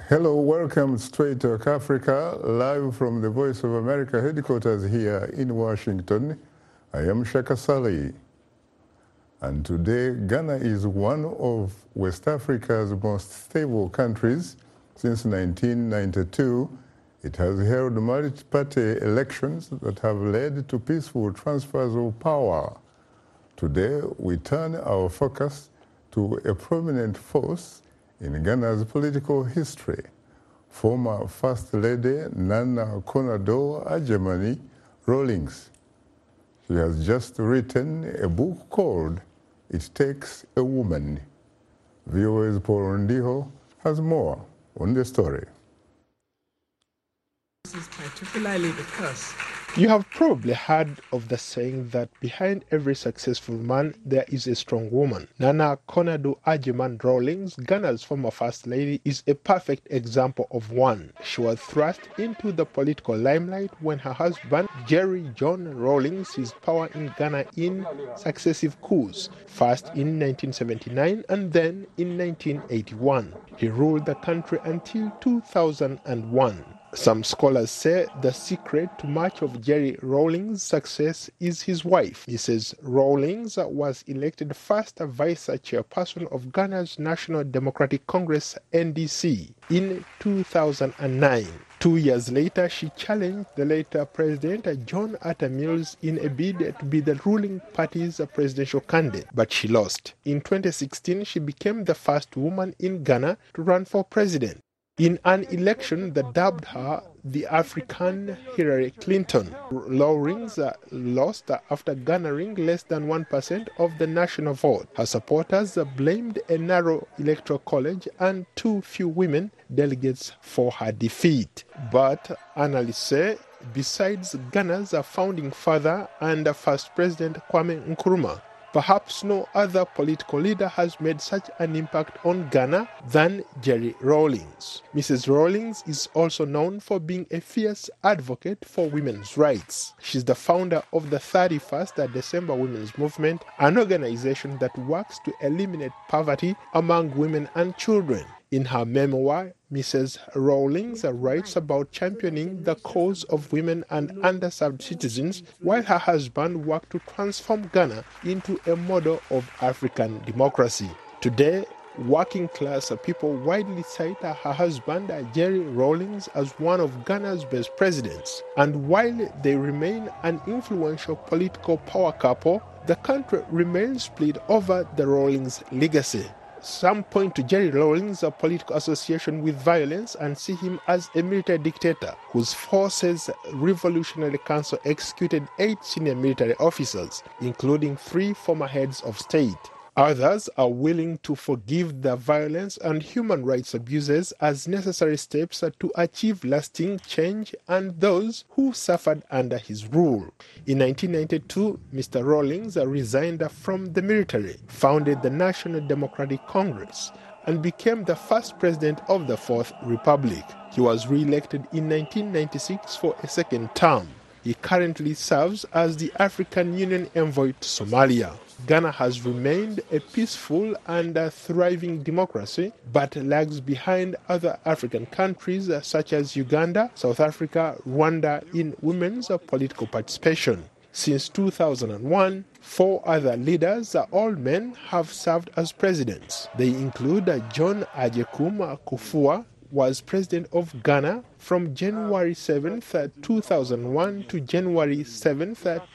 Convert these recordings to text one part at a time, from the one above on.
Hello, welcome straight to Africa, live from the Voice of America headquarters here in Washington. I am Shaka Sali. And today, Ghana is one of West Africa's most stable countries. Since 1992, it has held multi-party elections that have led to peaceful transfers of power. Today, we turn our focus to a prominent force in Ghana's political history, former First Lady Nana Konado Rawlings. She has just written a book called It Takes a Woman. VOA's Paul Ndiho has more on the story. This is particularly because you have probably heard of the saying that behind every successful man there is a strong woman. Nana Konado Rawlings, Ghana's former First Lady, is a perfect example of one. She was thrust into the political limelight when her husband, Jerry John Rawlings, seized power in Ghana in successive coups, first in 1979 and then in 1981. He ruled the country until 2001. Some scholars say the secret to much of Jerry Rawlings' success is his wife. Mrs. Rawlings was elected first vice chairperson of Ghana's National Democratic Congress, NDC, in 2009. 2 years later, she challenged the later President John Atta Mills in a bid to be the ruling party's presidential candidate, but she lost. In 2016, she became the first woman in Ghana to run for president, in an election that dubbed her the African Hillary Clinton. Rawlings lost after garnering less than 1% of the national vote. Her supporters blamed a narrow electoral college and too few women delegates for her defeat. But analysts say, besides Ghana's founding father and first President Kwame Nkrumah, perhaps no other political leader has made such an impact on Ghana than Jerry Rawlings. Mrs. Rawlings is also known for being a fierce advocate for women's rights. She's the founder of the 31st December Women's Movement, an organization that works to eliminate poverty among women and children. In her memoir, Mrs. Rawlings writes about championing the cause of women and underserved citizens, while her husband worked to transform Ghana into a model of African democracy. Today, working-class people widely cite her husband, Jerry Rawlings, as one of Ghana's best presidents. And while they remain an influential political power couple, the country remains split over the Rawlings legacy. Some point to Jerry Rawlings' political association with violence and see him as a military dictator whose forces Revolutionary Council executed 8 senior military officers, including 3 former heads of state. Others are willing to forgive the violence and human rights abuses as necessary steps to achieve lasting change and those who suffered under his rule. In 1992, Mr. Rawlings resigned from the military, founded the National Democratic Congress, and became the first president of the Fourth Republic. He was re-elected in 1996 for a second term. He currently serves as the African Union envoy to Somalia. Ghana has remained a peaceful and thriving democracy, but lags behind other African countries such as Uganda, South Africa, Rwanda in women's political participation. Since 2001, 4 other leaders, all men, have served as presidents. They include John Agyekum Kufuor, was president of Ghana from January 7, 2001 to January 7,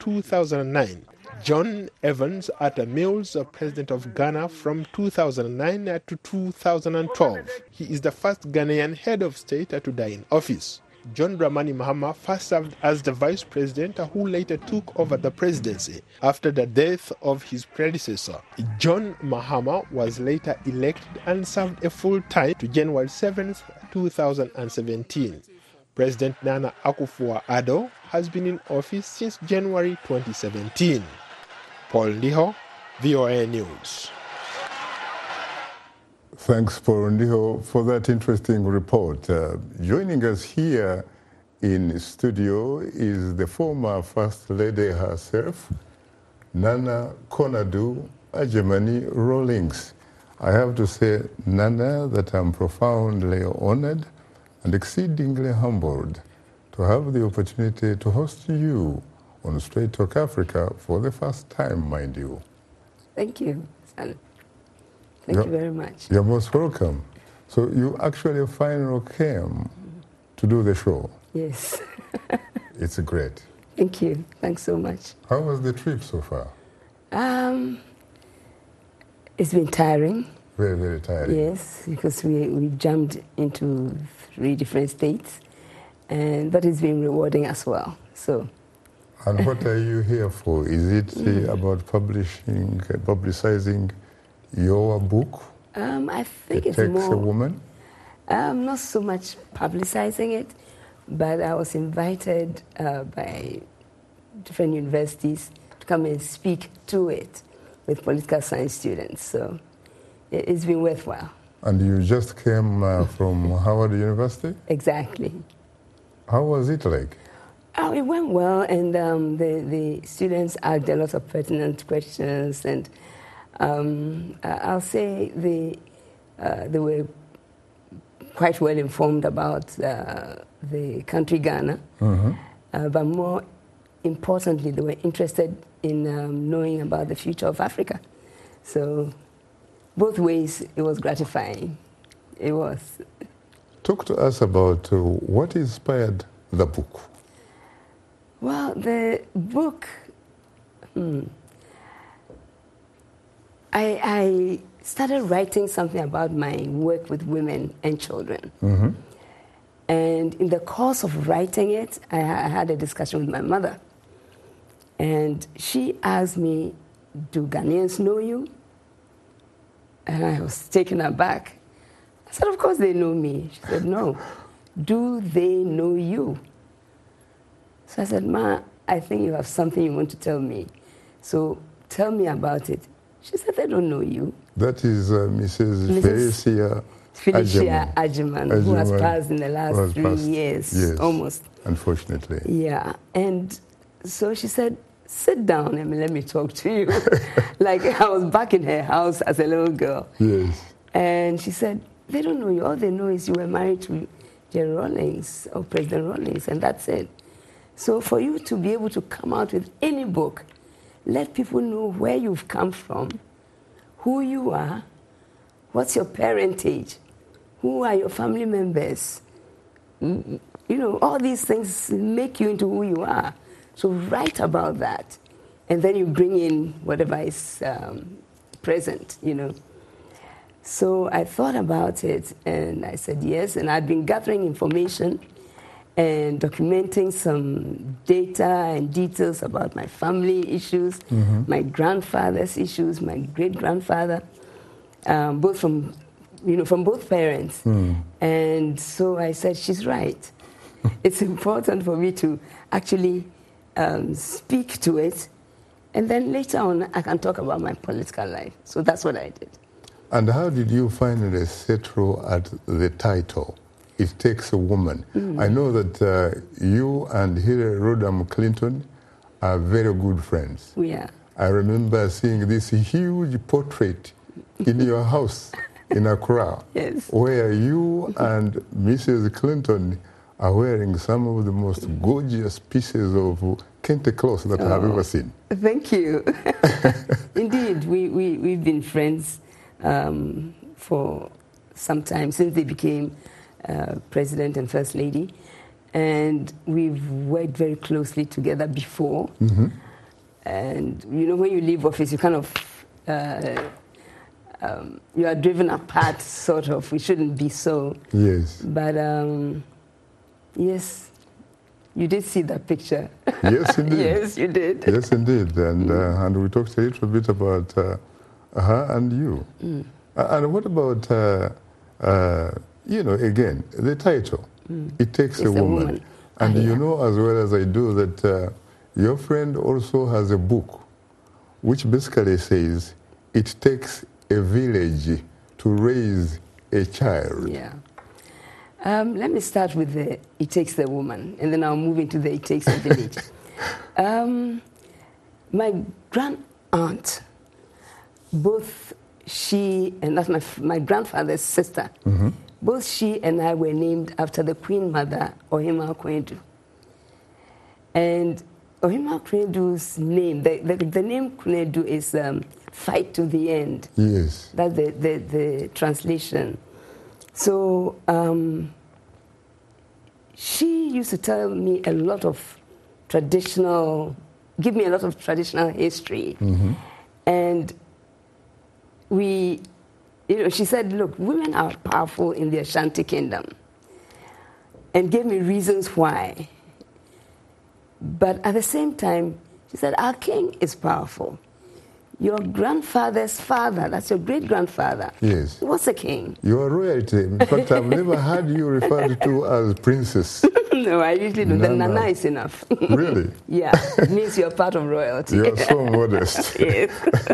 2009. John Evans Atta Mills, president of Ghana from 2009 to 2012. He is the first Ghanaian head of state to die in office. John Dramani Mahama first served as the vice president who later took over the presidency after the death of his predecessor. John Mahama was later elected and served a full term to January 7, 2017. President Nana Akufo-Addo has been in office since January 2017. Paul Ndiho, VOA News. Thanks, Paul Ndiho, for that interesting report. Joining us here in studio is the former First Lady herself, Nana Konado Rawlings. I have to say, Nana, that I'm profoundly honored and exceedingly humbled to have the opportunity to host you on Straight Talk Africa for the first time, mind you. Thank you, son. Thank you very much. You're most welcome. So you actually finally came to do the show. Yes. It's great. Thank you. Thanks so much. How was the trip so far? It's been tiring. Very, very tiring. Yes, because we jumped into 3 different states, but it's been rewarding as well. So. And what are you here for? Is it about publicizing your book? I think It it's Takes more a Woman? not so much publicizing it, but I was invited by different universities to come and speak to it with political science students. So it's been worthwhile. And you just came from Howard University? Exactly. How was it like? Oh, it went well, and the students asked a lot of pertinent questions, and I'll say they were quite well informed about the country Ghana, but more importantly, they were interested in knowing about the future of Africa. So both ways, it was gratifying. It was. Talk to us about what inspired the book. Well, the book, I started writing something about my work with women and children. And in the course of writing it, I had a discussion with my mother. And she asked me, do Ghanaians know you? And I was taken aback. I said, of course they know me. She said, no. Do they know you? So I said, Ma, I think you have something you want to tell me. So tell me about it. She said, they don't know you. That is Mrs. Felicia Agyeman, who has passed in the last 3 years, yes, almost. Unfortunately. Yeah. And so she said, sit down and let me talk to you. Like I was back in her house as a little girl. Yes. And she said, they don't know you. All they know is you were married to Jerry Rawlings or President Rawlings, and that's it. So for you to be able to come out with any book, let people know where you've come from, who you are, what's your parentage, who are your family members. You know, all these things make you into who you are. So write about that. And then you bring in whatever is present, you know. So I thought about it, and I said yes. And I'd been gathering information and documenting some data and details about my family issues, my grandfather's issues, my great-grandfather, both from both parents. And so I said, she's right. It's important for me to actually speak to it, and then later on I can talk about my political life. So that's what I did. And how did you finally settle at the title, It Takes a Woman? I know that you and Hillary Rodham Clinton are very good friends. We are. I remember seeing this huge portrait in your house in Accra, Yes. where you and Mrs. Clinton are wearing some of the most gorgeous pieces of kente cloth that I have ever seen. Thank you. Indeed, we've been friends for some time, since they became President and First Lady. And we've worked very closely together before. And, you know, when you leave office, you kind of, you are driven apart, sort of. We shouldn't be so. Yes. But, yes, you did see that picture. Yes, indeed. Yes, you did. Yes, indeed. And we talked a little bit about her and you. And what about, again, the title, It Takes a Woman. And you know as well as I do that your friend also has a book which basically says, it takes a village to raise a child. Yeah. Let me start with the It Takes the Woman, and then I'll move into the It Takes a Village. My grand-aunt, both she, and that's my grandfather's sister, both she and I were named after the Queen Mother, Ohima Akwendu. And Ohima Akwendu's name, the name Kwedu is fight to the end. Yes. That's the translation. So she used to tell me a lot of give me a lot of traditional history. And she said, look, women are powerful in the Ashanti Kingdom, and gave me reasons why. But at the same time, she said, our king is powerful. Your grandfather's father, that's your great-grandfather, yes, was a king. You are royalty. In fact, I've never heard you referred to as princess. No, I usually do. The Nana is enough. Really? Yeah, it means you're part of royalty. You're so modest. Yes.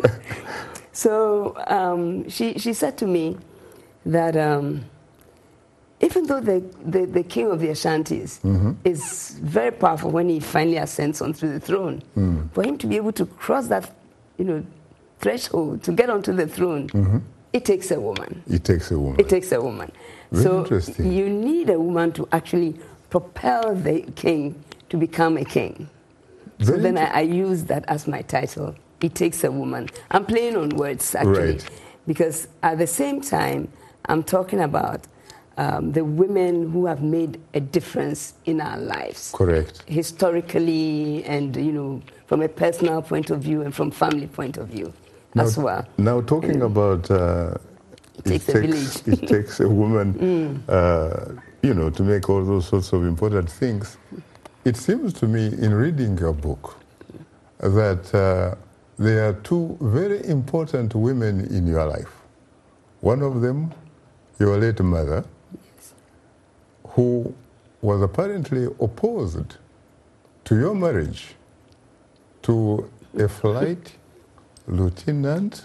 So she said to me that even though the king of the Ashantis is very powerful when he finally ascends onto the throne, for him to be able to cross that threshold to get onto the throne, it takes a woman. It takes a woman. It takes a woman. Very so interesting. You need a woman to actually propel the king to become a king. So then I use that as my title. It takes a woman. I'm playing on words, actually. Right. Because at the same time, I'm talking about the women who have made a difference in our lives. Correct. Historically and, from a personal point of view and from family point of view as well. Now, talking about it takes a woman, to make all those sorts of important things, it seems to me in reading your book that there are two very important women in your life. One of them, your late mother, who was apparently opposed to your marriage to a flight lieutenant,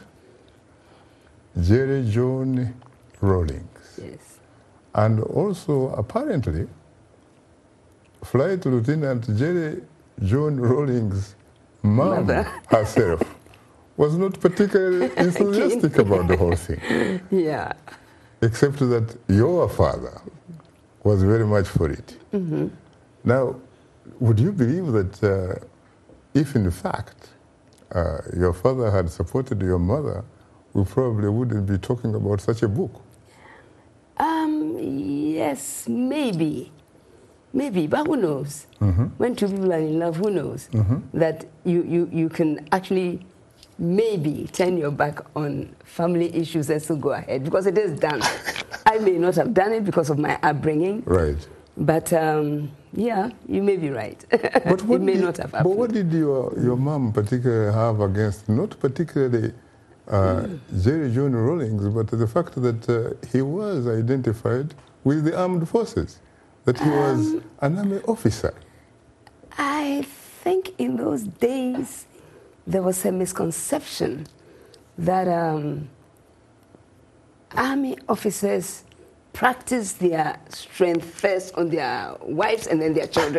Jerry John Rawlings. Yes. And also, apparently, Flight Lieutenant Jerry John Rawlings' mom herself was not particularly enthusiastic about the whole thing. Yeah. Except that your father was very much for it. Now, would you believe that if in fact your father had supported your mother, we probably wouldn't be talking about such a book? Yes, maybe. Maybe, but who knows? When two people are in love, who knows? That you can actually maybe turn your back on family issues and still go ahead, because it is done. I may not have done it because of my upbringing. Right. But, yeah, you may be right. But it may not have happened. But what did your mom particularly have against, not particularly Jerry John Rawlings, but the fact that he was identified with the armed forces, that he was an army officer? I think in those days there was a misconception that army officers practice their strength first on their wives and then their children.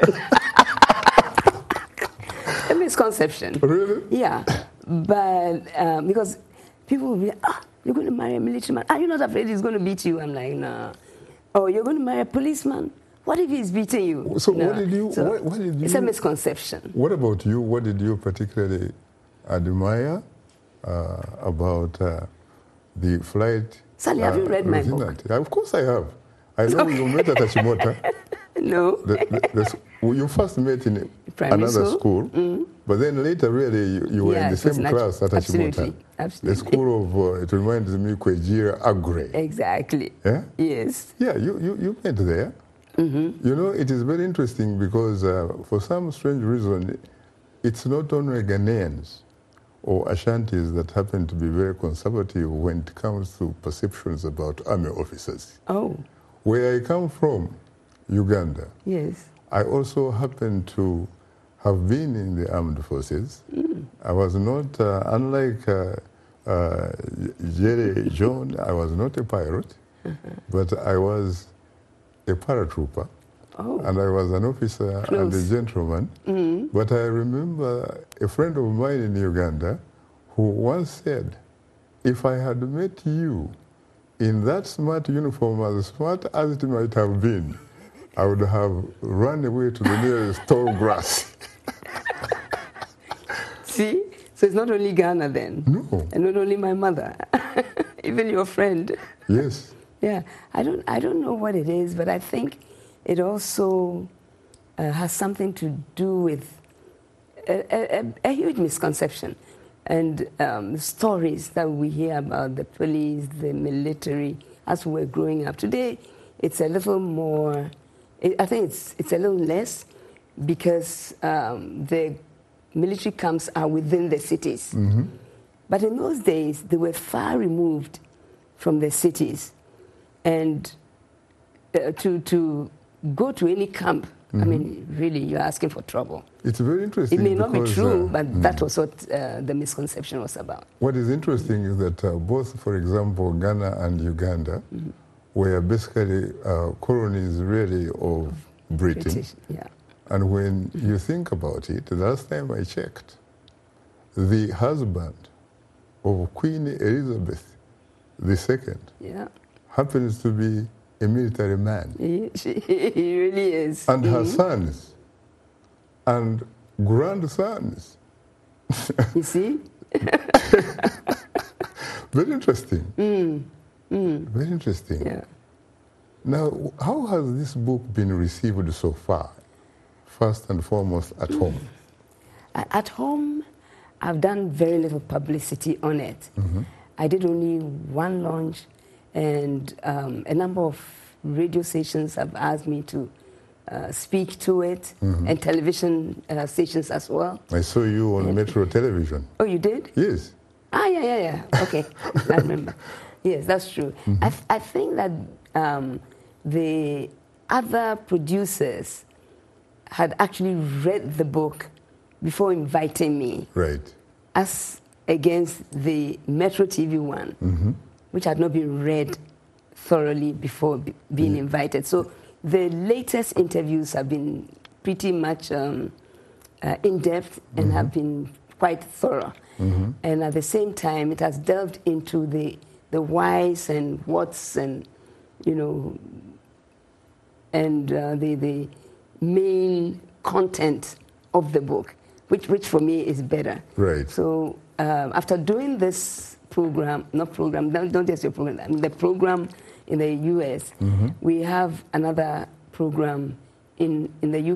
A misconception. Really? Yeah. But because people will be like, you're going to marry a military man. Are you not afraid he's going to beat you? I'm like, no. Oh, you're going to marry a policeman? What if he's beating you? So no. what did you... It's a misconception. What about you? What did you particularly admire about the flight... Sally, have you read my book? Yeah, of course I have. I know you met at Achimota. No. You first met in Primary another school, but then later really you were in the same class at Achimota. Absolutely. The school of, it reminds me, Kwejira Agre. Exactly. Yeah? Yes. Yeah, you met there. You know, it is very interesting because for some strange reason, it's not only Ghanaians or Ashantis that happen to be very conservative when it comes to perceptions about army officers. Oh. Where I come from, Uganda, Yes. I also happen to have been in the armed forces. I was not, unlike Jerry John, I was not a pirate, but I was a paratrooper. Oh. And I was an officer and a gentleman. But I remember a friend of mine in Uganda who once said, if I had met you in that smart uniform, as smart as it might have been, I would have run away to the nearest tall grass. See? So it's not only Ghana then. No. And not only my mother. Even your friend. Yes. Yeah. I don't know what it is, but I think it also has something to do with a huge misconception. And stories that we hear about the police, the military, as we were growing up. Today, it's a little more, I think it's a little less, because the military camps are within the cities. Mm-hmm. But in those days, they were far removed from the cities. And to go to any camp, I mean, really, you're asking for trouble. It's very interesting. It may not be true, but that was what the misconception was about. What is interesting is that both, for example, Ghana and Uganda were basically colonies really of Britain. British, yeah. And when you think about it, the last time I checked, the husband of Queen Elizabeth II happens to be a military man. He really is. And her sons and grandsons. You see? Very interesting. Very interesting. Yeah. Now, how has this book been received so far? First and foremost, at home. At home, I've done very little publicity on it. I did only one launch, and a number of radio stations have asked me to speak to it, and television stations as well. I saw you on Metro Television. Oh, you did? Yes. Ah, yeah. Okay, I remember. Yes, that's true. I think that the other producers had actually read the book before inviting me. Right. As against the Metro TV one, which had not been read thoroughly before being invited. So the latest interviews have been pretty much in-depth and have been quite thorough. And at the same time, it has delved into the whys and whats and, you know, and the main content of the book, which for me is better. Right. So after doing this program, don't just your program, the program in the US, we have another program in the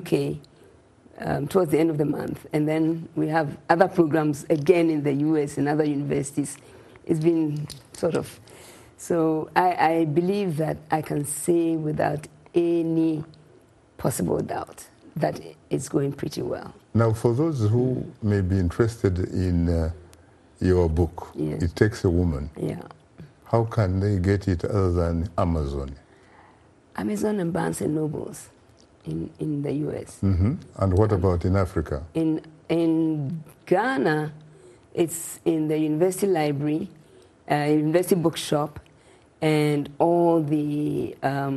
UK towards the end of the month. And then we have other programs again in the US and other universities. It's been sort of, so I believe that I can say without any possible doubt that it's going pretty well. Now, for those who may be interested in your book, Yes. It Takes a Woman, Yeah. how can they get it other than Amazon? Amazon and Barnes & Nobles in the US. And what about in Africa? In Ghana, it's in the university library, university bookshop, and all the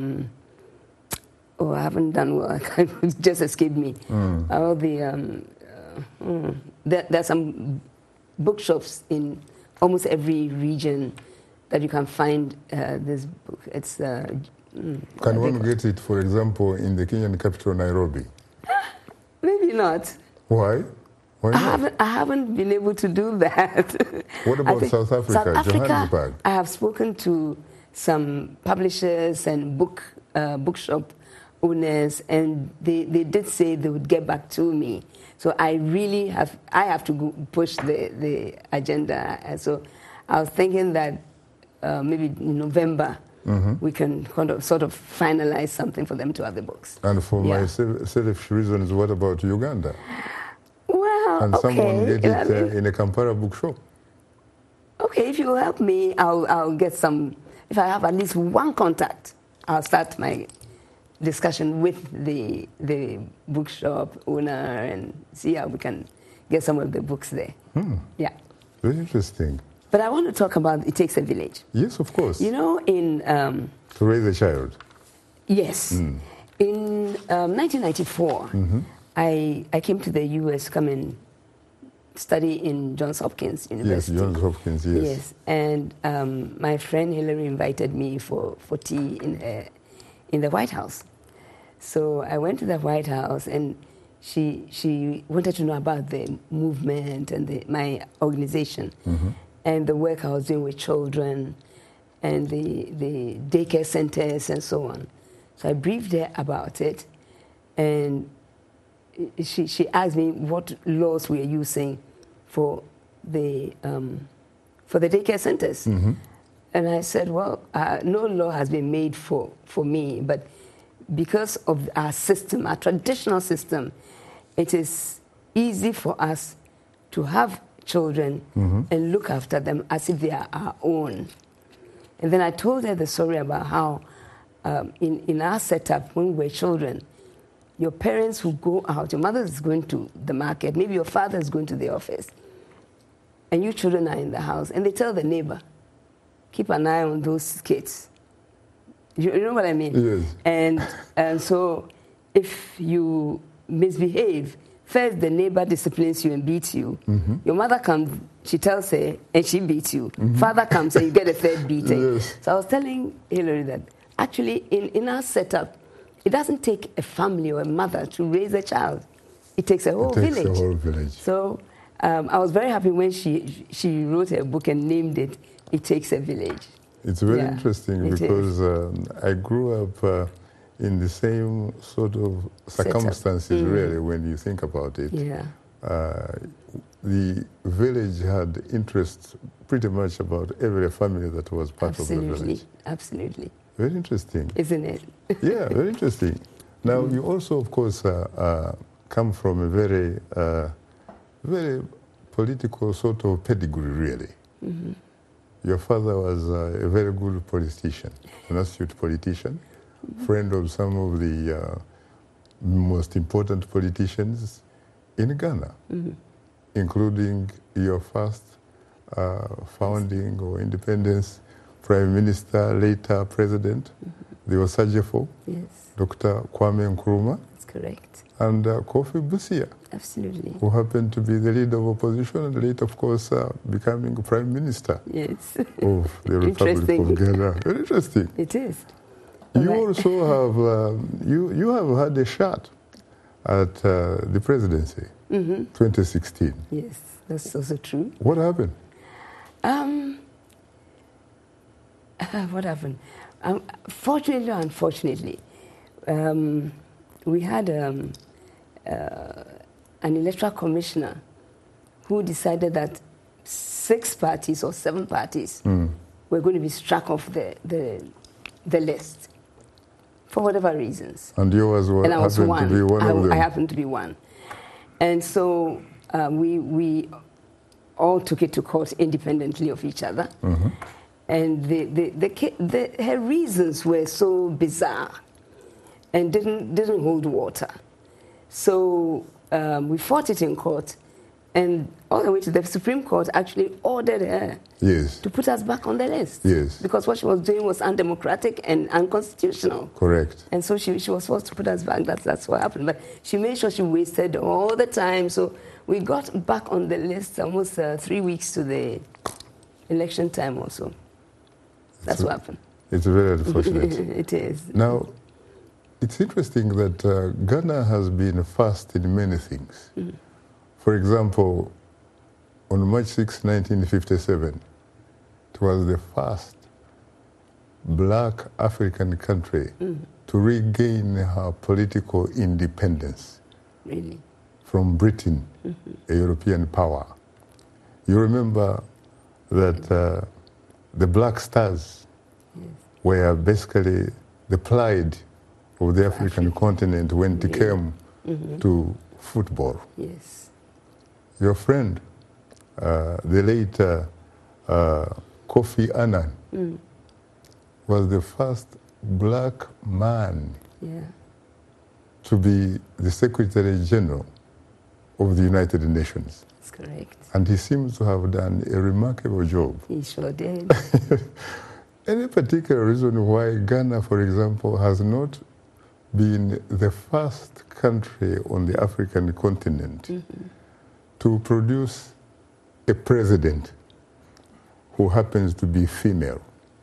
I haven't done well. It just escaped me. All the there's some bookshops in almost every region that you can find this book. It's Can one get it, for example, in the Kenyan capital, Nairobi? maybe not. Why? Why not? I haven't been able to do that. What about South Africa, South Africa, Johannesburg? I have spoken to some publishers and bookshop owners, and they did say they would get back to me. So I really have to push the agenda. And so I was thinking that maybe in November we can sort of finalize something for them to have the books. And for my selfish reasons, what about Uganda? Well, Can someone get it in a Kampala bookshop? Okay, if you help me, I'll get some. If I have at least one contact, I'll start my discussion with the bookshop owner and see how we can get some of the books there. Yeah. Very interesting. But I want to talk about It Takes a Village. Yes, of course. You know, in... to raise a child. Yes. In 1994, I came to the U.S. to come and study in Johns Hopkins Yes, University. Johns Hopkins, yes. Yes, and my friend Hillary invited me for tea in the White House. So I went to the White House, and she wanted to know about the movement and my organization, and the work I was doing with children, and the daycare centers and so on. So I briefed her about it, and she asked me what laws we are using for the daycare centers. And I said, well, no law has been made for me, but because of our system, our traditional system, it is easy for us to have children and look after them as if they are our own. And then I told her the story about how in our setup, when we were children, your parents who go out, your mother is going to the market, maybe your father is going to the office, and you children are in the house, and they tell the neighbor, keep an eye on those kids. You know what I mean? Yes. And so if you misbehave, first the neighbor disciplines you and beats you. Your mother comes, she tells her, and she beats you. Father comes and you get a third beating. Yes. So I was telling Hillary that actually in our setup, it doesn't take a family or a mother to raise a child. It takes a whole village. It takes a whole village. So I was very happy when she wrote a book and named it It Takes a Village. It's very interesting it because I grew up in the same sort of circumstances, really, when you think about it. Yeah. The village had interest pretty much about every family that was part of the village. Absolutely. Very interesting. Isn't it? Yeah, very interesting. Now, you also, of course, come from a very political sort of pedigree, really. Your father was a very good politician, an astute politician, friend of some of the most important politicians in Ghana, including your first founding or independence Prime Minister, later President, the Osajefo, Yes, Dr. Kwame Nkrumah, that's correct. and Kofi Busia, Absolutely. who happened to be the leader of opposition and later, of course, becoming Prime Minister Yes. of the Republic of Ghana. Very interesting. It is. You Right. also have you have had a shot at the presidency, 2016. Yes, that's also true. What happened? What happened? Fortunately or unfortunately, we had an electoral commissioner who decided that 6 parties or 7 parties were going to be struck off the list for whatever reasons. And you was And I was happened one. to be one of them. I happened to be one. And so we all took it to court independently of each other. And her reasons were so bizarre and didn't hold water. So we fought it in court, and all the way to the Supreme Court actually ordered her Yes. to put us back on the list. Yes. Because what she was doing was undemocratic and unconstitutional. Correct. And so she was forced to put us back. That's what happened. But she made sure she wasted all the time. So we got back on the list almost 3 weeks to the election time also. That's what happened. It's very unfortunate. It is. Now, it's interesting that Ghana has been first in many things. For example, on March 6, 1957, it was the first black African country to regain her political independence Really. from Britain, a European power. You remember that the Black Stars were basically the pride of the African continent when it came to football. Yes. Your friend, the late Kofi Annan, was the first black man Yeah. to be the Secretary General of the United Nations. That's correct. And he seems to have done a remarkable job. He sure did. Any particular reason why Ghana, for example, has not been the first country on the African continent to produce a president who happens to be female.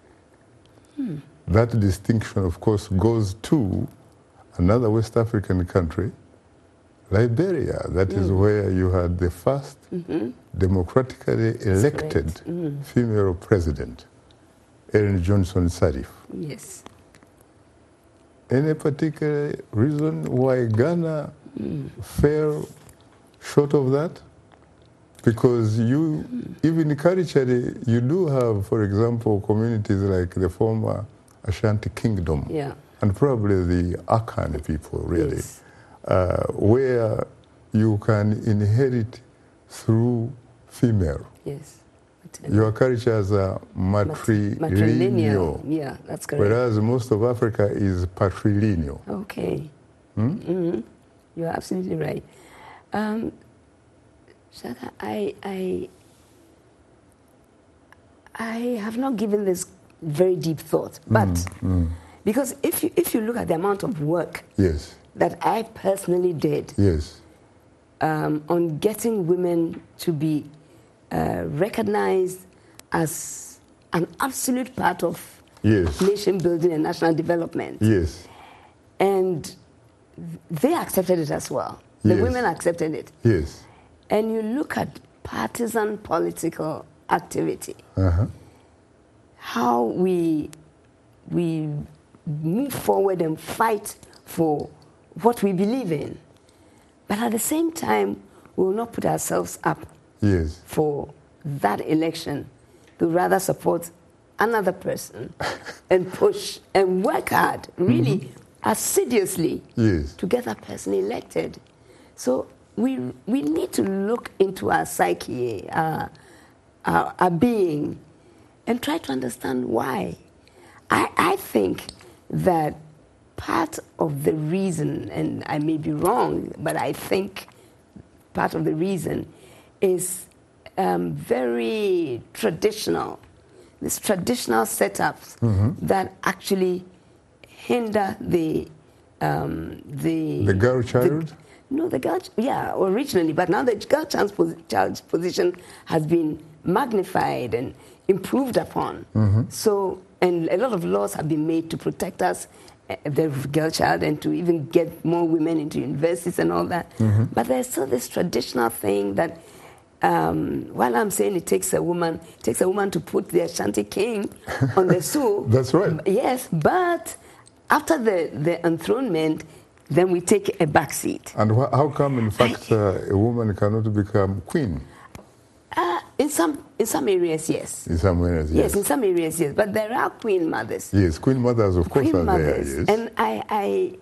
That distinction, of course, goes to another West African country, Liberia. That is where you had the first democratically elected female president, Ellen Johnson Sirleaf. Yes. Any particular reason why Ghana fell short of that? Because you, even culturally, you do have, for example, communities like the former Ashanti Kingdom, and probably the Akan people, really, Yes. Where you can inherit through female. Yes. Your cultures are matrilineal. Yeah, that's correct. Whereas most of Africa is patrilineal. Okay. You're absolutely right. Shaka, I have not given this very deep thought, but because if you look at the amount of work Yes. that I personally did Yes. on getting women to be recognized as an absolute part of Yes. nation building and national development. Yes. And they accepted it as well. The Yes. women accepted it. Yes. And you look at partisan political activity, how we move forward and fight for what we believe in. But at the same time, we will not put ourselves up Yes. for that election. We rather support another person and push and work hard, really assiduously, Yes. to get that person elected. So we need to look into our psyche, our being, and try to understand why. I think that part of the reason, and I may be wrong, but I think part of the reason is very traditional. These traditional setups that actually hinder the girl child? The girl, originally, but now the girl child's position has been magnified and improved upon. So, and a lot of laws have been made to protect us, the girl child, and to even get more women into universities and all that. But there's still this traditional thing that, while I'm saying it takes a woman to put the Ashanti king on the stool. That's right. Yes, but after the enthronement, then we take a back seat. And how come, in fact, a woman cannot become queen? In some areas, yes. In some areas, yes. Yes, in some areas, yes. But there are queen mothers. Yes, queen mothers, of course, Queen are mothers. there, yes. And I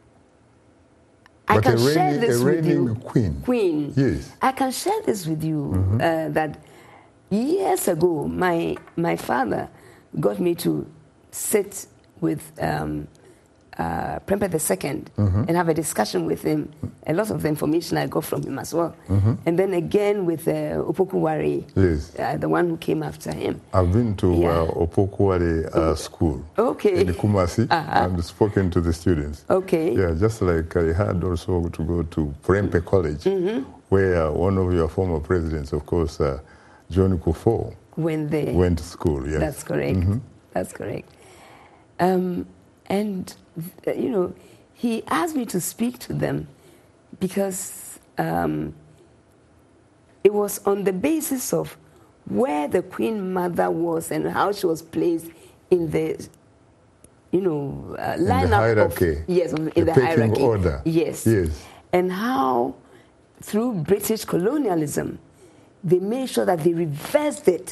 But can a share reigning- this a with you. reigning queen. Queen. Yes. I can share this with you, that years ago, my father got me to sit with Prempeh II and have a discussion with him. A lot of the information I got from him as well. And then again with Opoku-Ware, Yes. the one who came after him. I've been to Yeah. Opoku-Ware school Okay. in Kumasi and spoken to the students. Okay. Yeah, just like I had also to go to Prempeh College, where one of your former presidents, of course, John Kufuor, When they went to school. Yes. That's correct. That's correct. And, he asked me to speak to them because it was on the basis of where the Queen Mother was and how she was placed in the, lineup hierarchy. of... Yes, in The the pecking hierarchy. order. Yes. Yes. And how, through British colonialism, they made sure that they reversed it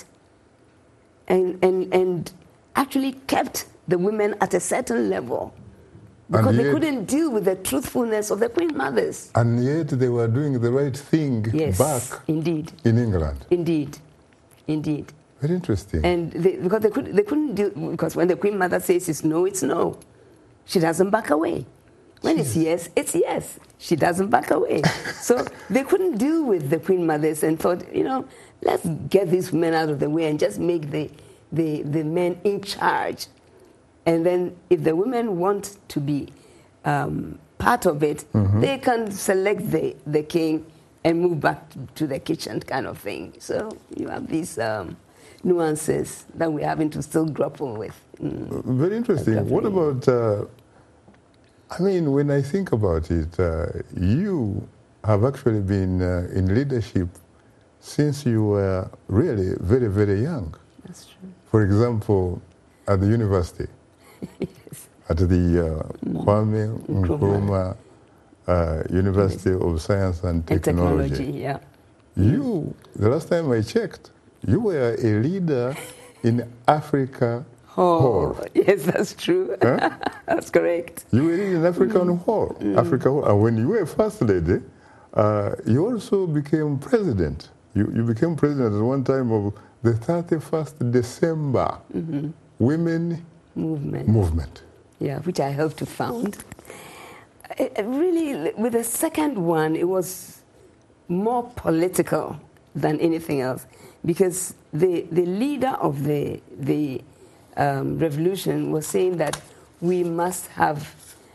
and actually kept the women at a certain level because And they yet- couldn't deal with the truthfulness of the Queen Mothers. And yet they were doing the right thing Yes, back indeed, in England. indeed. Very interesting. And because they couldn't deal, because when the Queen Mother says it's no, it's no. She doesn't back away. When it's yes, it's yes. She doesn't back away. So they couldn't deal with the Queen Mothers and thought, let's get these women out of the way and just make the men in charge. And then if the women want to be part of it, they can select the king and move back to the kitchen kind of thing. So you have these nuances that we're having to still grapple with. Very interesting. What about, I mean, when I think about it, you have actually been in leadership since you were really very, very young. That's true. For example, at the university, Yes. at the Kwame Nkrumah University of Science and Technology. Yeah. You, the last time I checked, you were a leader in Africa Hall. Yes, that's true. Huh? That's correct. You were in African Hall, Africa Hall. And when you were first lady, you also became president. You became president at one time of the 31st December Women Movement. Yeah, which I helped to found. Really, with the second one, it was more political than anything else, because the leader of the revolution was saying that we must have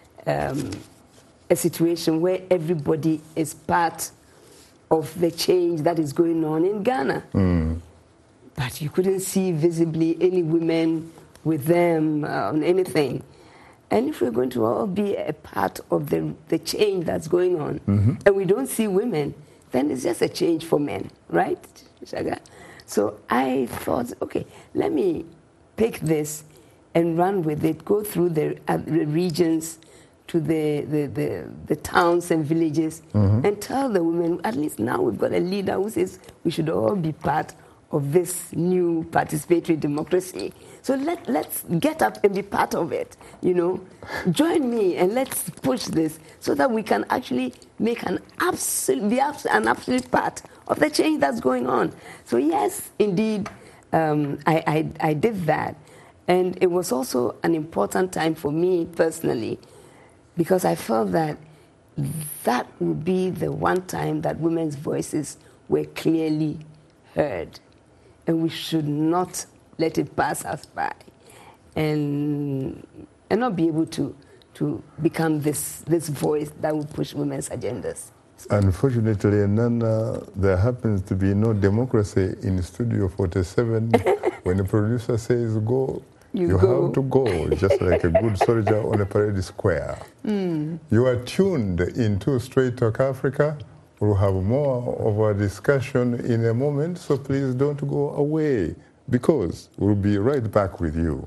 a situation where everybody is part of the change that is going on in Ghana. But you couldn't see visibly any women with them on anything. And if we're going to all be a part of the change that's going on, and we don't see women, then it's just a change for men, right, Shaga? So I thought, okay, let me pick this and run with it, go through the regions to the towns and villages, and tell the women, at least now we've got a leader who says we should all be part of this new participatory democracy. So let's get up and be part of it, you know. Join me and let's push this so that we can actually make an absolute part of the change that's going on. So yes, indeed, I did that. And it was also an important time for me personally, because I felt that that would be the one time that women's voices were clearly heard. And we should not let it pass us by, and not be able to become this voice that will push women's agendas. Unfortunately, Nana, there happens to be no democracy in Studio 47. When the producer says go, you go. have to go, just like a good soldier on a parade square. You are tuned into Straight Talk Africa. We'll have more of our discussion in a moment, so please don't go away, because we'll be right back with you.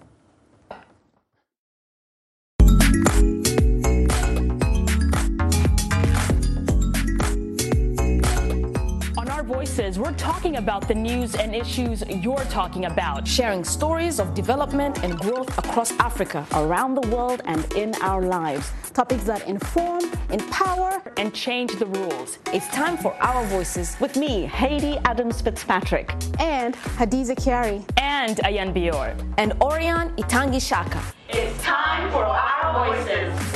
Voices, we're talking about the news and issues you're talking about, sharing stories of development and growth across Africa, around the world, and in our lives. Topics that inform, empower, and change the rules. It's time for Our Voices with me, Haiti Adams Fitzpatrick, and Hadiza Kiari, and Ayan Bior, and Orion Itangi Shaka. It's time for Our Voices.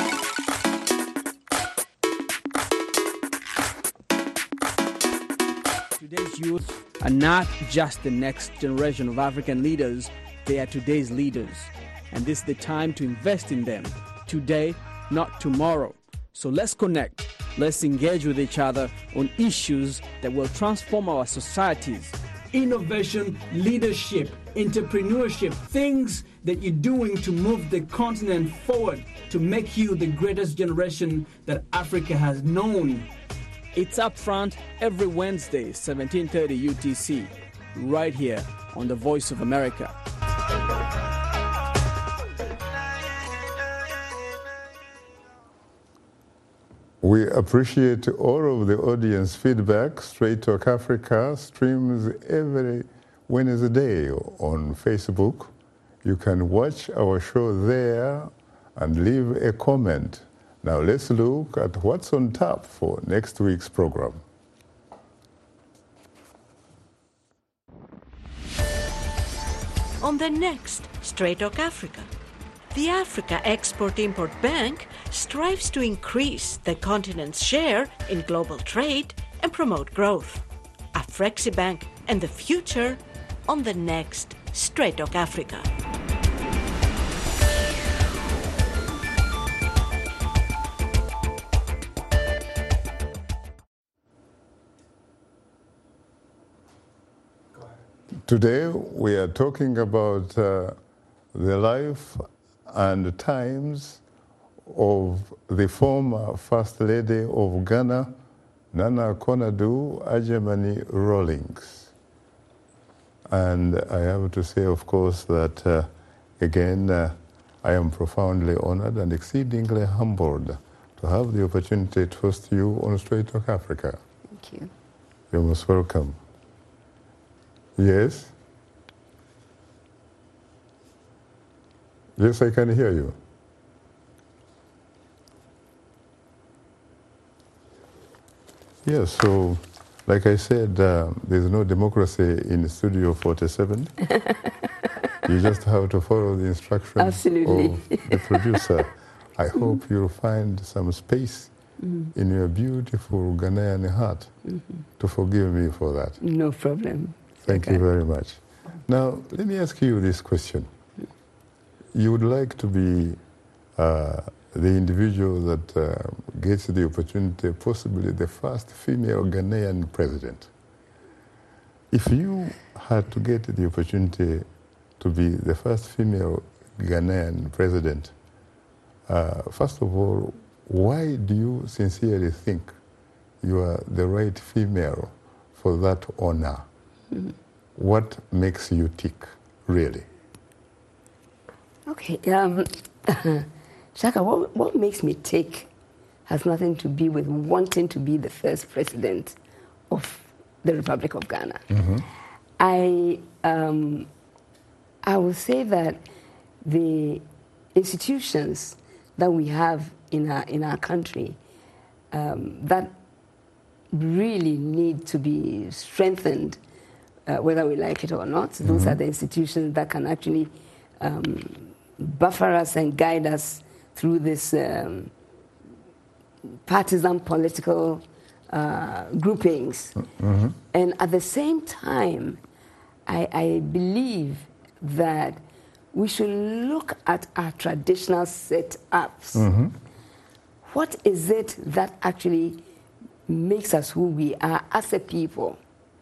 Today's youth are not just the next generation of African leaders, they are today's leaders. And this is the time to invest in them, today, not tomorrow. So let's connect, let's engage with each other on issues that will transform our societies. Innovation, leadership, entrepreneurship, things that you're doing to move the continent forward, to make you the greatest generation that Africa has known. It's Up Front every Wednesday, 1730 UTC, right here on the Voice of America. We appreciate all of the audience feedback. Straight Talk Africa streams every Wednesday on Facebook. You can watch our show there and leave a comment. Now let's look at what's on tap for next week's program. On the next Straight Talk Africa, the Africa Export-Import Bank strives to increase the continent's share in global trade and promote growth. Afreximbank and the future on the next Straight Talk Africa. Today we are talking about the life and times of the former First Lady of Ghana, Nana Konadu Adjumani Rawlings. And I have to say, of course, that again, I am profoundly honored and exceedingly humbled to have the opportunity to host you on Straight Talk Africa. Thank you. You're most welcome. Yes? Yes, I can hear you. Yes, so like I said, there's no democracy in Studio 47. You just have to follow the instructions Absolutely. of the producer. I hope you'll find some space in your beautiful Ghanaian heart to forgive me for that. No problem. Thank you very much. Now, let me ask you this question. You would like to be the individual that gets the opportunity, possibly the first female Ghanaian president. If you had to get the opportunity to be the first female Ghanaian president, first of all, why do you sincerely think you are the right female for that honor? What makes you tick, really? Okay, Shaka, what makes me tick has nothing to do with wanting to be the first president of the Republic of Ghana. I will say that the institutions that we have in our country that really need to be strengthened, whether we like it or not. Those are the institutions that can actually buffer us and guide us through this partisan political groupings. And at the same time, I believe that we should look at our traditional setups. What is it that actually makes us who we are as a people?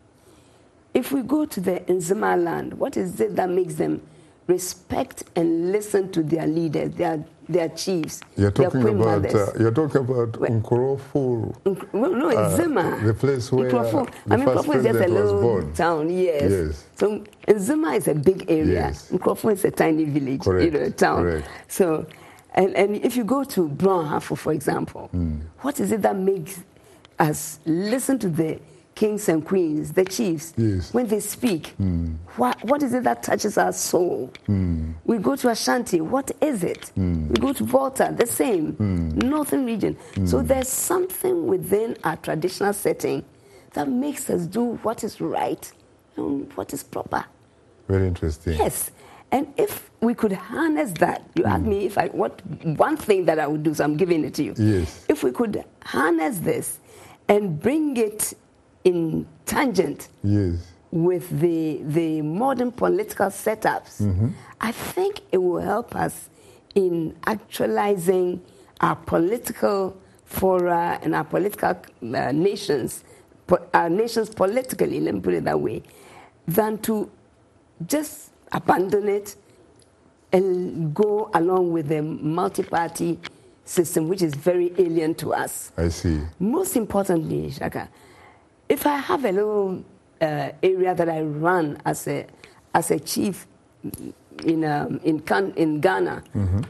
If we go to the Nzima land, what is it that makes them respect and listen to their leaders, their chiefs, You're talking their about mothers? Nkroful. No, it's Zima. The place where Nkroful. the first Nkroful is just a president was little born. town, yes. So Zima is a big area. Yes. Nkroful is a tiny village, Correct. town. Correct. So, and if you go to Brunhafu, for example, what is it that makes us listen to the kings and queens, the chiefs, when they speak? What is it that touches our soul? We go to Ashanti, what is it? We go to Volta, the same. Northern region. So there's something within our traditional setting that makes us do what is right and what is proper. Very interesting. Yes. And if we could harness that, you asked me what one thing that I would do, so I'm giving it to you. Yes. If we could harness this and bring it in tangent with the modern political setups, I think it will help us in actualizing our political fora and our political nations, our nations politically, let me put it that way, than to just abandon it and go along with the multi-party system, which is very alien to us. I see. Most importantly, Shaka, if I have a little area that I run as a chief in Ghana,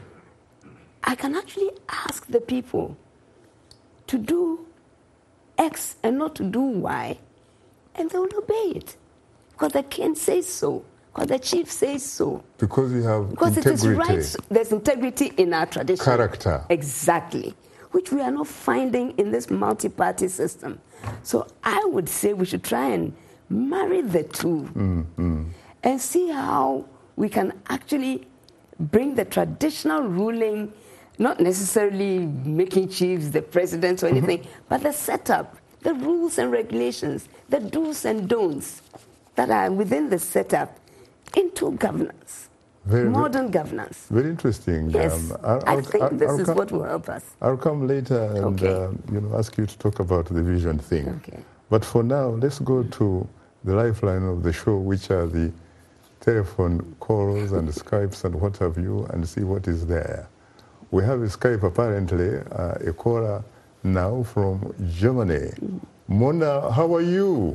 I can actually ask the people to do X and not to do Y, and they will obey it because the king says so, because the chief says so. Because we have because integrity. It is right. There's integrity in our tradition. Character. Exactly. Which we are not finding in this multi-party system. So I would say we should try and marry the two and see how we can actually bring the traditional ruling, not necessarily making chiefs the president or anything, but the setup, the rules and regulations, the do's and don'ts that are within the setup into governance. Modern governance. Very interesting. Yes, I think this is what will help us. I'll come later and ask you to talk about the vision thing. Okay. But for now, let's go to the lifeline of the show, which are the telephone calls and Skypes and what have you, and see what is there. We have a Skype, apparently, a caller now from Germany. Mona, how are you?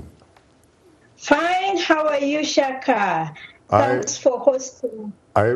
Fine, how are you, Shaka? Thanks for hosting.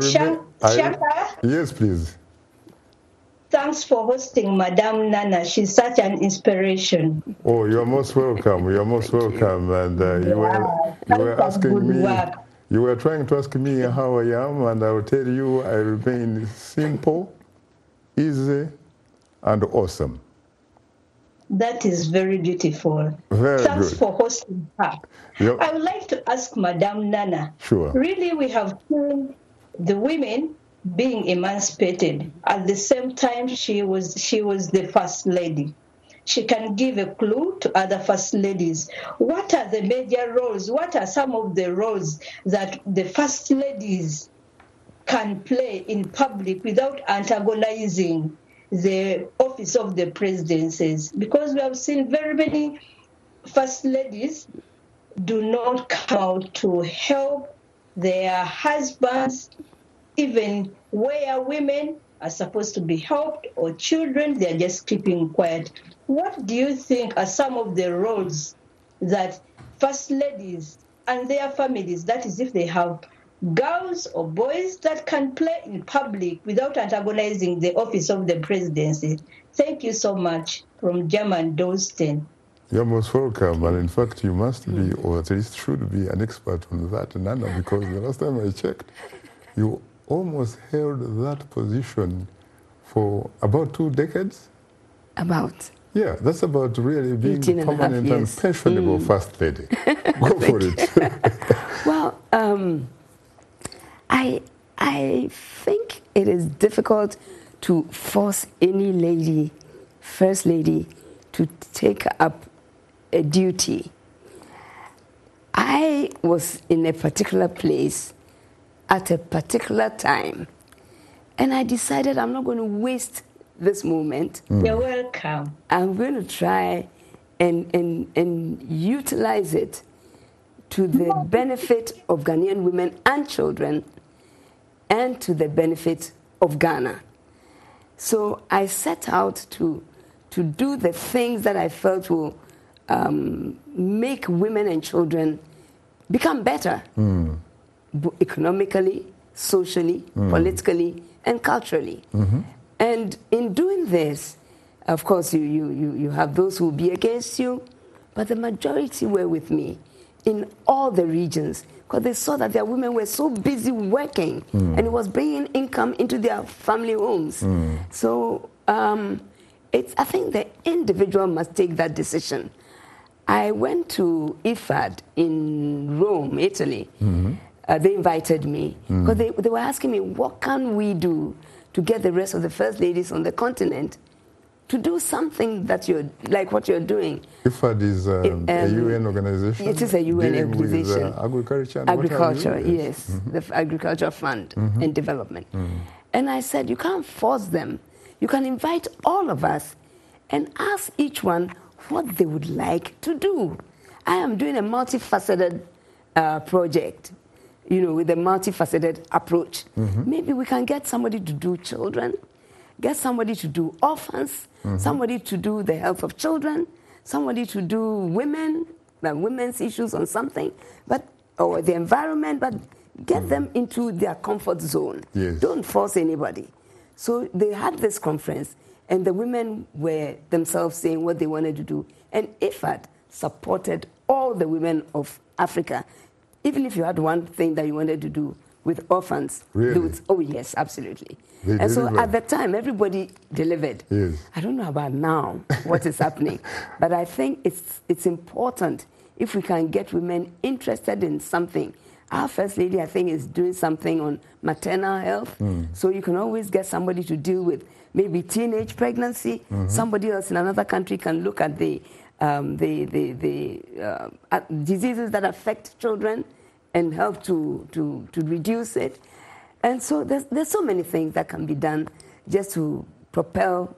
Shaka? Yes, please. Thanks for hosting Madame Nana. She's such an inspiration. Oh, you're most welcome. You're most welcome. And you were asking me, you were trying to ask me how I am, and I will tell you I remain simple, easy, and awesome. That is very beautiful. Very Thanks good. for hosting her. Yep. I would like to ask Madame Nana. Sure. Really, we have seen the women being emancipated. At the same time, she was the first lady. She can give a clue to other first ladies. What are the major roles? What are some of the roles that the first ladies can play in public without antagonizing the office of the presidencies? Because we have seen very many first ladies do not come out to help their husbands, even where women are supposed to be helped, or children, they're just keeping quiet. What do you think are some of the roles that first ladies and their families, that is if they have girls or boys, that can play in public without antagonizing the office of the presidency? Thank you so much. From German Dolsten. You're most welcome, and in fact you must be, or at least should be, an expert on that, Nana, because the last time I checked, you almost held that position for about 2 decades? About? Yeah, that's about really being permanent and pensionable first lady. Go for it. Well, I think it is difficult to force any lady, first lady, to take up a duty. I was in a particular place at a particular time, and I decided I'm not going to waste this moment. You're welcome. I'm going to try and utilize it to the benefit of Ghanaian women and children, and to the benefit of Ghana. So I set out to do the things that I felt will make women and children become better, economically, socially, politically, and culturally. And in doing this, of course, you have those who will be against you, but the majority were with me in all the regions, because they saw that their women were so busy working, and it was bringing income into their family homes. So I think the individual must take that decision. I went to IFAD in Rome, Italy. They invited me, because they were asking me, what can we do to get the rest of the first ladies on the continent to do something that like what you're doing. IFAD is a UN organization? It is a UN organization. With, agriculture and agriculture, yes. The Agriculture Fund and Development. And I said, you can't force them. You can invite all of us and ask each one what they would like to do. I am doing a multifaceted project, with a multifaceted approach. Maybe we can get somebody to do children, get somebody to do orphans, somebody to do the health of children, somebody to do women's issues on something, or the environment, but get them into their comfort zone. Yes. Don't force anybody. So they had this conference, and the women were themselves saying what they wanted to do. And IFAD supported all the women of Africa. Even if you had one thing that you wanted to do with orphans, really? Oh yes, absolutely. And so at the time, everybody delivered. Yes. I don't know about now what is happening, but I think it's important if we can get women interested in something. Our First Lady, I think, is doing something on maternal health, so you can always get somebody to deal with maybe teenage pregnancy. Somebody else in another country can look at the diseases that affect children and help to reduce it. And so there's so many things that can be done just to propel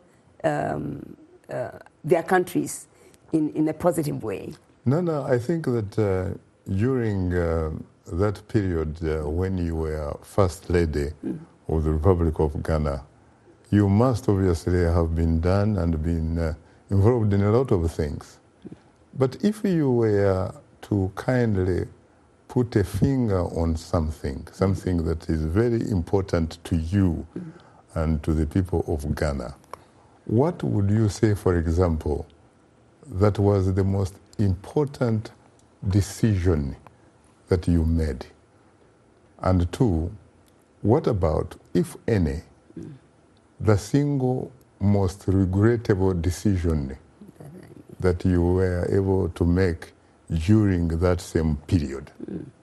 their countries in a positive way. No, I think that during that period when you were First Lady of the Republic of Ghana, you must obviously have been done and been involved in a lot of things. But if you were to kindly put a finger on something that is very important to you and to the people of Ghana, what would you say, for example, that was the most important decision that you made? And two, what about, if any, the single most regrettable decision that you were able to make during that same period?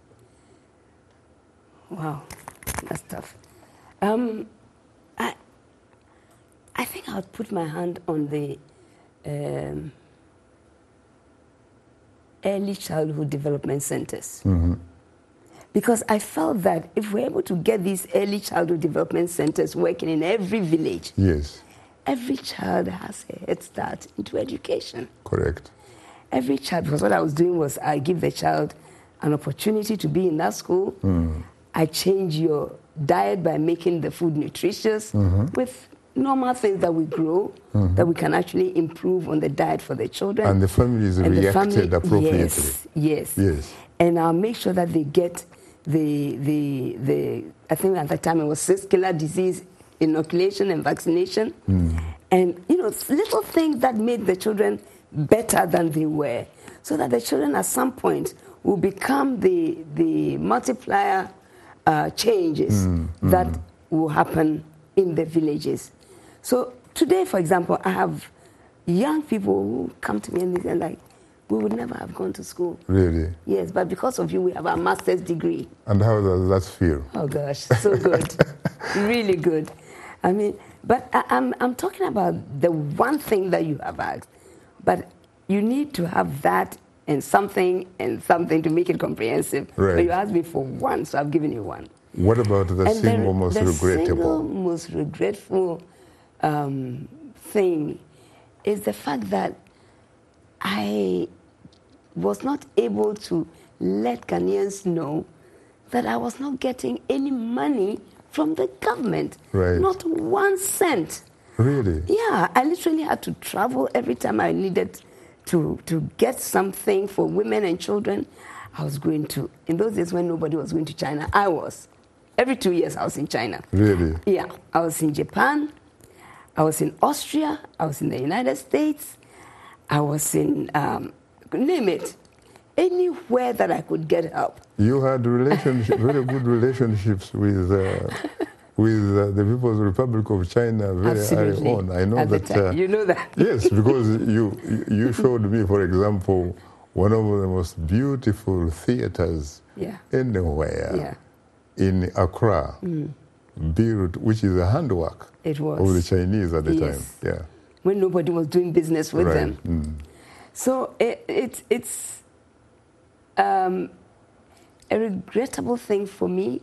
Wow, that's tough. I think I would put my hand on the early childhood development centers. Because I felt that if we're able to get these early childhood development centers working in every village, yes, every child has a head start into education. Correct. Every child, because what I was doing was I give the child an opportunity to be in that school. I change your diet by making the food nutritious with normal things that we grow, that we can actually improve on the diet for the children. And the families reacted appropriately. Yes. And I'll make sure that they get the I think at that time it was cellular disease inoculation and vaccination. And, you know, little things that made the children better than they were, so that the children at some point will become the multiplier changes that will happen in the villages. So today, for example, I have young people who come to me and they're like, we would never have gone to school. Really? Yes, but because of you, we have our master's degree. And how does that feel? Oh gosh, so good. Really good. I mean, but I'm talking about the one thing that you have asked. But you need to have that and something to make it comprehensive. Right. But you asked me for one, so I've given you one. What about the single most regrettable? The single most regretful thing is the fact that I was not able to let Ghanaians know that I was not getting any money from the government. Right. Not 1 cent. Really? Yeah, I literally had to travel every time I needed to get something for women and children. I was going to, in those days when nobody was going to China, I was. Every 2 years I was in China. Really? Yeah, I was in Japan, I was in Austria, I was in the United States, I was in, name it, anywhere that I could get help. You had very good relationships with the People's Republic of China very early on. I know that. You know that. Yes, because you showed me, for example, one of the most beautiful theaters anywhere in Accra, Beirut, which is a handwork of the Chinese at the time. Yeah. When nobody was doing business with them. So it's a regrettable thing for me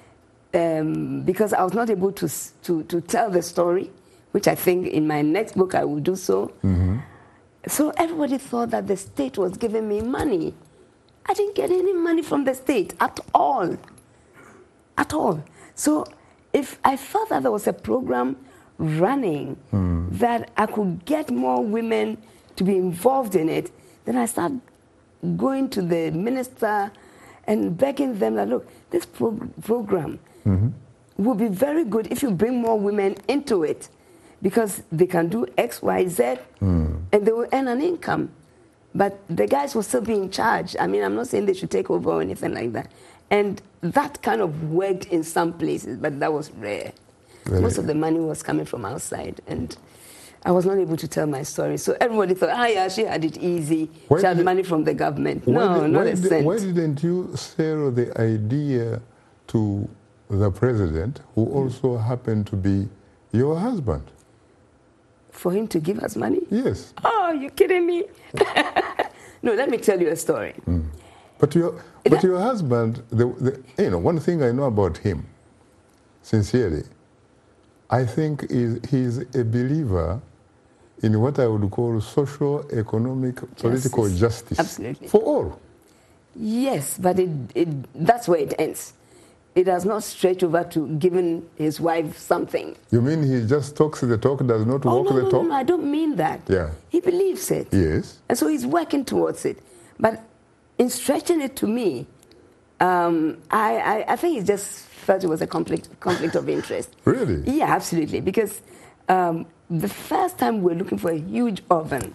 because I was not able to tell the story, which I think in my next book I will do so. So everybody thought that the state was giving me money. I didn't get any money from the state at all. At all. So if I felt that there was a program running that I could get more women to be involved in it, then I started going to the minister and begging them that, look, this program will be very good if you bring more women into it, because they can do X, Y, Z, and they will earn an income. But the guys will still be in charge. I mean, I'm not saying they should take over or anything like that. And that kind of worked in some places, but that was rare. Really? Most of the money was coming from outside, and I was not able to tell my story. So everybody thought, she had it easy. She had money from the government. No, not a cent. Why didn't you sell the idea to the president, who also happened to be your husband? For him to give us money? Yes. Oh, you're kidding me? No, let me tell you a story. But your husband, one thing I know about him, sincerely, I think he's a believer in what I would call social, economic, political justice. Absolutely. For all. Yes, but that's where it ends. It has not stretched over to giving his wife something. You mean he just talks the talk, does not walk the talk? No, I don't mean that. Yeah. He believes it. Yes. And so he's working towards it. But in stretching it to me, I think he just felt it was a conflict of interest. Really? Yeah, absolutely. Because the first time we were looking for a huge oven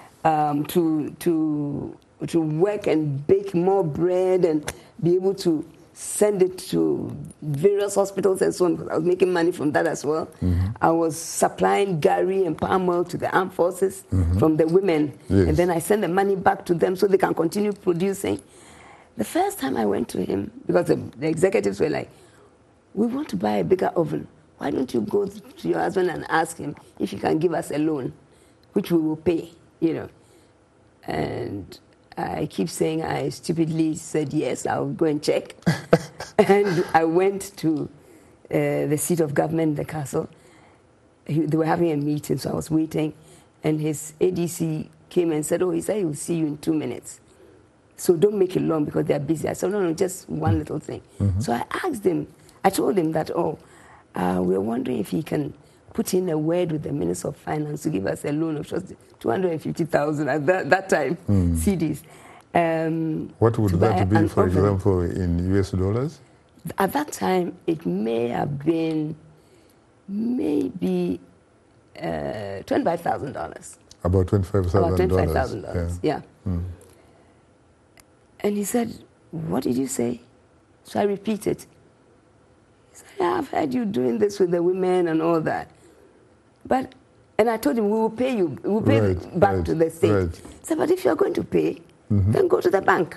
to work and bake more bread and be able to send it to various hospitals and so on. I was making money from that as well. Mm-hmm. I was supplying gari and palm oil to the armed forces from the women. Yes. And then I sent the money back to them so they can continue producing. The first time I went to him, because the executives were like, we want to buy a bigger oven. Why don't you go to your husband and ask him if he can give us a loan, which we will pay, And I keep saying I stupidly said yes, I'll go and check. And I went to the seat of government in the castle. They were having a meeting, so I was waiting. And his ADC came and said, he said he will see you in 2 minutes. So don't make it long because they're busy. I said, no, just one little thing. Mm-hmm. So I asked him, I told him that, we're wondering if he can put in a word with the Minister of Finance to give us a loan of just 250,000 at that time, CDs. What would that be, for example, in US dollars? At that time, it may have been maybe $25,000. About $25,000. About $25,000, yeah. Mm. And he said, what did you say? So I repeated. He said, I've heard you doing this with the women and all that. And I told him, we will pay you. We will pay back to the state. Right. He said, but if you're going to pay, then go to the bank.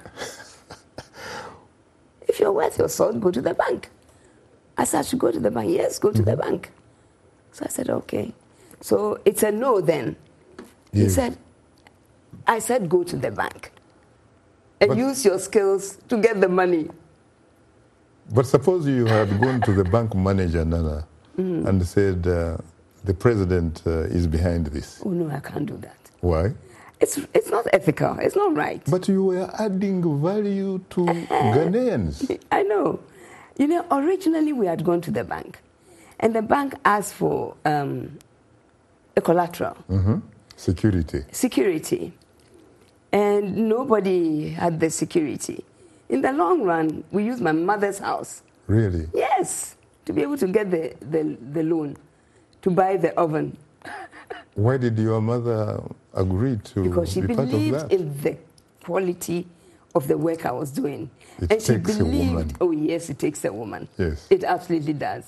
If you're worth your salt, go to the bank. I said, I should go to the bank. Yes, go to the bank. So I said, okay. So it's a no then. Yes. I said, go to the bank. And use your skills to get the money. But suppose you had gone to the bank manager, Nana, and said, the president is behind this. Oh, no, I can't do that. Why? It's not ethical. It's not right. But you were adding value to Ghanaians. I know. Originally we had gone to the bank. And the bank asked for a collateral. Mm-hmm. Security. And nobody had the security. In the long run, we used my mother's house. Really? Yes, to be able to get the loan, to buy the oven. Why did your mother agree to because she be part of that? Because she believed in the quality of the work I was doing. It takes she believed, a woman. Oh, yes, it takes a woman. Yes. It absolutely does.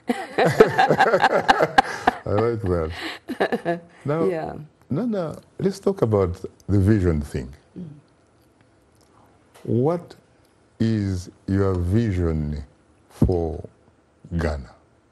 I like that. Now, Nana, let's talk about the vision thing. What is your vision for Ghana?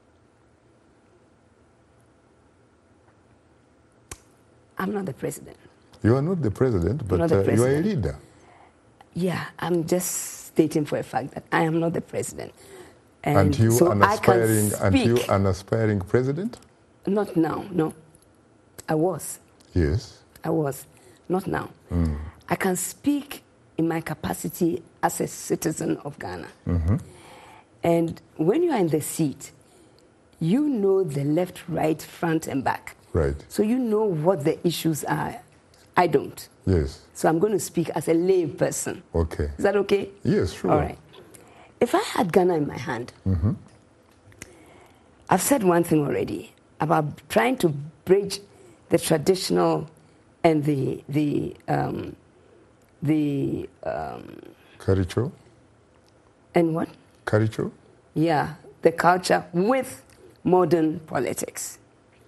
I'm not the president. You are not the president, but you are a leader. Yeah, I'm just stating for a fact that I am not the president. And you an aspiring president? Not now, no. I was. Yes. I was. Not now. I can speak in my capacity as a citizen of Ghana. Mm-hmm. And when you are in the seat, you know the left, right, front, and back. Right. So you know what the issues are. I don't. Yes. So I'm going to speak as a lay person. Okay. Is that okay? Yes, sure. All right. If I had Ghana in my hand, I've said one thing already about trying to bridge the traditional and the culture. And what? Culture? Yeah, the culture with modern politics.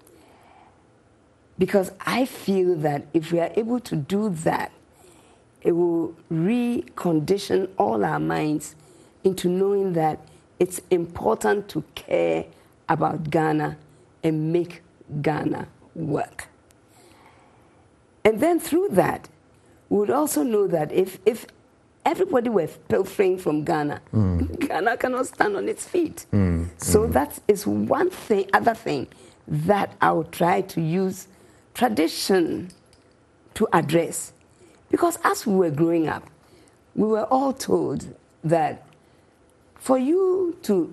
Because I feel that if we are able to do that, it will recondition all our minds into knowing that it's important to care about Ghana and make Ghana work. And then through that, we would also know that if everybody were pilfering from Ghana, Ghana cannot stand on its feet. So that is one thing, other thing that I would try to use tradition to address. Because as we were growing up, we were all told that for you to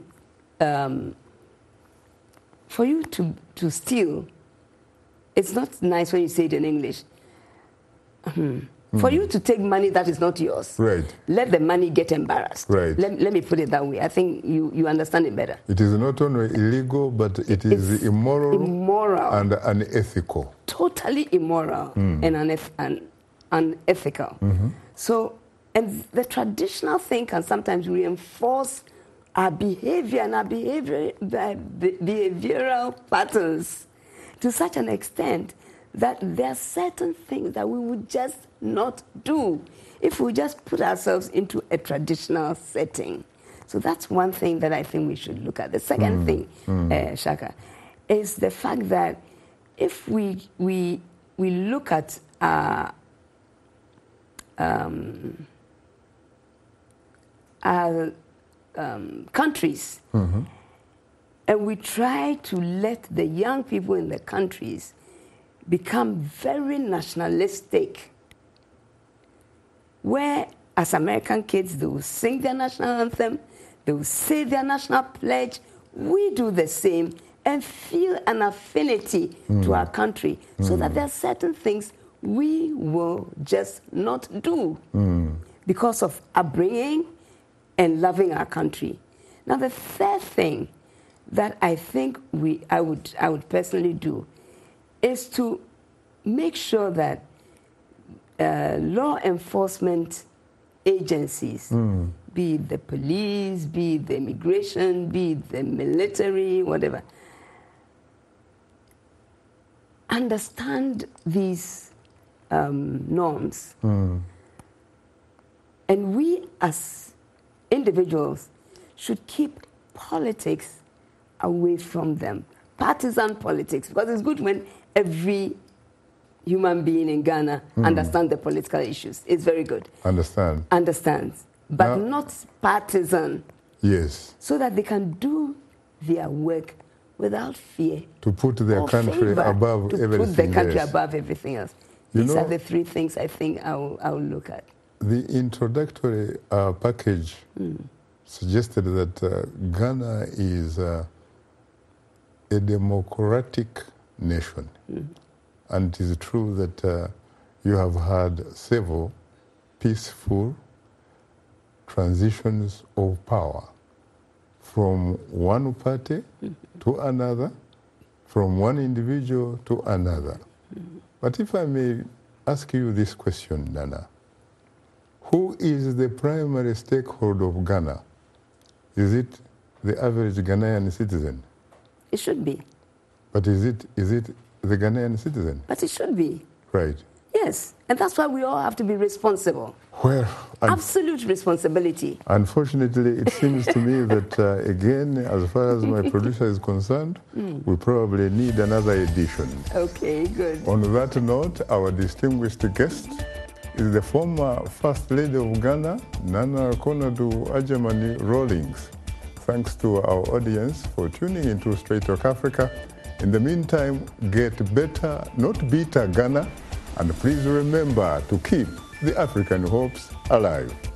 steal, it's not nice when you say it in English. For you to take money that is not yours, let the money get embarrassed. Let me put it that way. I think you understand it better. It is not only illegal, but it's immoral and unethical. Totally immoral and unethical. So, and the traditional thing can sometimes reinforce our behavior and our behavioral patterns to such an extent that there are certain things that we would just not do if we just put ourselves into a traditional setting. So that's one thing that I think we should look at. The second thing, Shaka, is the fact that if we look at our countries and we try to let the young people in the countries become very nationalistic, where as American kids they will sing their national anthem, they will say their national pledge, we do the same and feel an affinity to our country, so that there are certain things we will just not do because of upbringing and loving our country. Now the third thing that I think I would personally do is to make sure that law enforcement agencies, be it the police, be it the immigration, be it the military, whatever, understand these norms. And we as individuals should keep politics away from them. Partisan politics, because it's good when every human being in Ghana understands the political issues. It's very good. Understands. But not partisan. Yes. So that they can do their work without fear. To put their country above everything else. To put the country above everything else. These are the three things I think I will look at. The introductory package suggested that Ghana is a democratic nation. And it is true that you have had several peaceful transitions of power from one party to another, from one individual to another. But if I may ask you this question, Nana, who is the primary stakeholder of Ghana? Is it the average Ghanaian citizen? It should be. But is it the Ghanaian citizen? But it should be. Right. Yes, and that's why we all have to be responsible. Well, absolute responsibility. Unfortunately, it seems to me that, again, as far as my producer is concerned, we probably need another edition. Okay, good. On that note, our distinguished guest is the former First Lady of Ghana, Nana Konadu Adjamani-Rawlings. Thanks to our audience for tuning into Straight Talk Africa. In the meantime, get better, not bitter Ghana, and please remember to keep the African hopes alive.